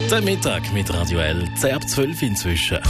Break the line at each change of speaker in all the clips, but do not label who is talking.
Der Mittag mit Radio L, 10:12 inzwischen.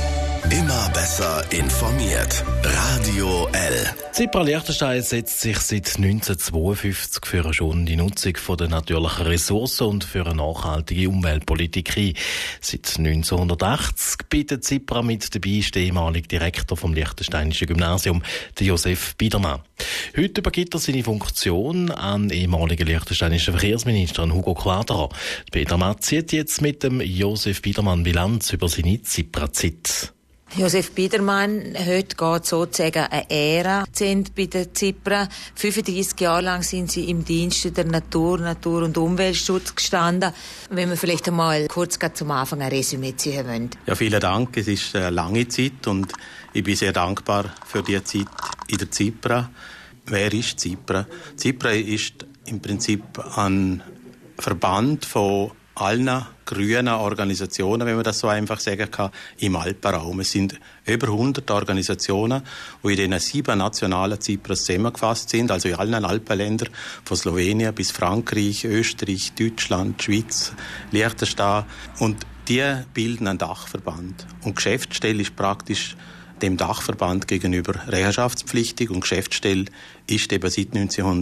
Immer besser informiert. Radio L.
Zypern-Liechtenstein setzt sich seit 1952 für eine schonende Nutzung der natürlichen Ressourcen und für eine nachhaltige Umweltpolitik ein. Seit 1980 bietet Zypern mit dabei ist der ehemalige Direktor vom Liechtensteinischen Gymnasium, der Josef Biedermann. Heute übergibt er seine Funktion an den ehemaligen liechtensteinischen Verkehrsminister Hugo Quadra. Biedermann zieht jetzt mit dem Josef Biedermann Bilanz über seine Zypern-Zeit.
Josef Biedermann, heute geht sozusagen eine Ära bei den Zypern. 35 Jahre lang sind Sie im Dienste der Natur und Umweltschutz gestanden. Wenn wir vielleicht einmal kurz zum Anfang ein Resümee ziehen wollen.
Ja, vielen Dank. Es ist eine lange Zeit und ich bin sehr dankbar für die Zeit in der Zypern. Wer ist Zypern? Zypern ist im Prinzip ein Verband von allen grünen Organisationen, wenn man das so einfach sagen kann, im Alpenraum. Es sind über 100 Organisationen, die in den 7 nationalen Zypern zusammengefasst sind, also in allen Alpenländern, von Slowenien bis Frankreich, Österreich, Deutschland, Schweiz, Liechtenstein. Und die bilden einen Dachverband. Und die Geschäftsstelle ist praktisch dem Dachverband gegenüber rechenschaftspflichtig und die Geschäftsstelle ist eben seit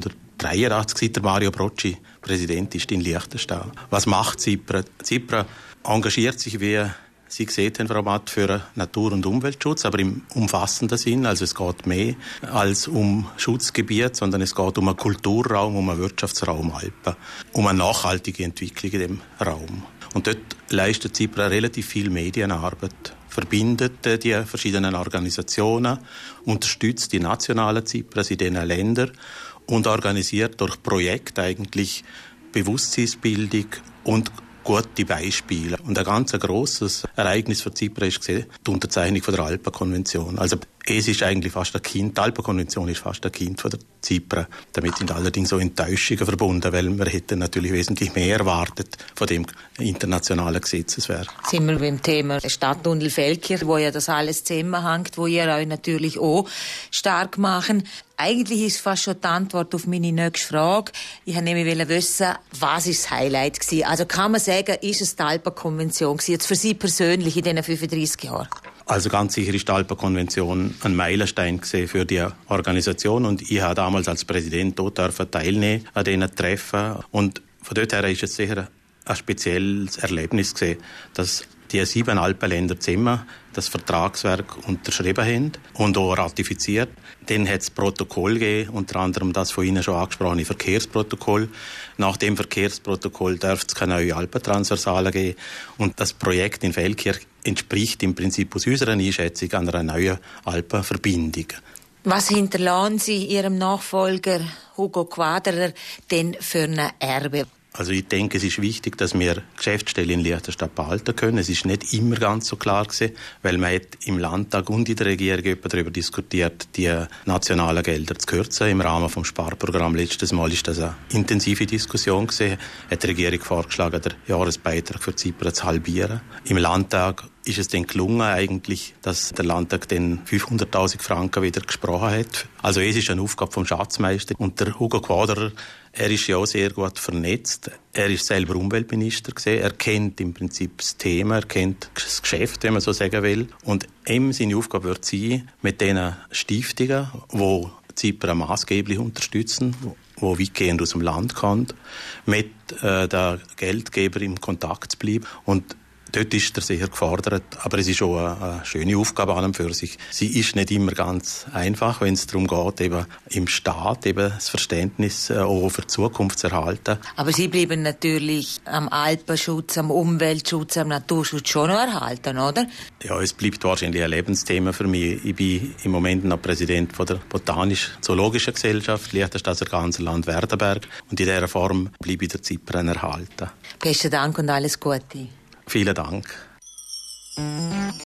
1983, seit der Mario Brocci Präsident ist in Liechtenstein. Was macht Zypern? Zypern engagiert sich, wie Sie gesehen haben, Frau Matt, für Natur- und Umweltschutz, aber im umfassenden Sinn. Also es geht mehr als um Schutzgebiet, sondern es geht um einen Kulturraum, um einen Wirtschaftsraum Alpen, um eine nachhaltige Entwicklung in dem Raum. Und dort leistet Zypern relativ viel Medienarbeit, verbindet die verschiedenen Organisationen, unterstützt die nationalen Zypern in diesen Ländern und organisiert durch Projekte eigentlich Bewusstseinsbildung und gute Beispiele. Und ein ganz grosses Ereignis für Zypern ist die Unterzeichnung von der Alpenkonvention. Also es ist eigentlich fast ein Kind, die Alpenkonvention ist fast ein Kind von der Zypern. Damit sind allerdings so Enttäuschungen verbunden, weil wir hätten natürlich wesentlich mehr erwartet von dem internationalen Gesetzeswerk.
Sind wir beim Thema Stadttunnel Feldkirch, wo ja das alles zusammenhängt, wo ihr euch natürlich auch stark machen. Eigentlich ist fast schon die Antwort auf meine nächste Frage. Ich wollte nämlich wissen, was ist das Highlight gewesen? Also kann man sagen, ist es die Alpenkonvention gewesen, jetzt für Sie persönlich in diesen 35 Jahren?
Also ganz sicher ist die Alpenkonvention ein Meilenstein für die Organisation und ich habe damals als Präsident dort teilnehmen an diesen Treffen und von dort her ist es sicher ein spezielles Erlebnis gewesen, dass die 7 Alpenländer zusammen das Vertragswerk unterschrieben haben und auch ratifiziert. Dann hat es Protokoll gegeben, unter anderem das von Ihnen schon angesprochene Verkehrsprotokoll. Nach dem Verkehrsprotokoll darf es keine neue Alpentransversale geben. Und das Projekt in Feldkirch entspricht im Prinzip aus unserer Einschätzung einer neuen Alpenverbindung.
Was hinterlassen Sie Ihrem Nachfolger Hugo Quadra denn für ein Erbe?
Also ich denke, es ist wichtig, dass wir Geschäftsstellen in Liechtenstein behalten können. Es ist nicht immer ganz so klar gewesen, weil man hat im Landtag und in der Regierung darüber diskutiert, die nationalen Gelder zu kürzen. Im Rahmen des Sparprogramms letztes Mal ist das eine intensive Diskussion gewesen. Hat die Regierung vorgeschlagen, den Jahresbeitrag für Zypern zu halbieren. Im Landtag ist es dann gelungen eigentlich, dass der Landtag den 500.000 Franken wieder gesprochen hat. Also es ist eine Aufgabe vom Schatzmeister. Und der Hugo Quadra, er ist ja auch sehr gut vernetzt. Er ist selber Umweltminister gewesen. Er kennt im Prinzip das Thema, er kennt das Geschäft, wenn man so sagen will. Und ihm seine Aufgabe wird sein, mit diesen Stiftungen, die Zypern maßgeblich unterstützen, die weitgehend aus dem Land kommen, mit den Geldgebern im Kontakt zu bleiben. Und dort ist er sehr gefordert, aber es ist auch eine schöne Aufgabe an und für sich. Sie ist nicht immer ganz einfach, wenn es darum geht, eben im Staat eben das Verständnis auch für die Zukunft zu erhalten.
Aber Sie bleiben natürlich am Alpenschutz, am Umweltschutz, am Naturschutz schon noch erhalten, oder?
Ja, es bleibt wahrscheinlich ein Lebensthema für mich. Ich bin im Moment noch Präsident von der Botanisch-Zoologischen Gesellschaft Liechtensteiner Ganserland Werdenberg und in dieser Form bleibe ich der Zypern erhalten.
Besten Dank und alles Gute.
Vielen Dank.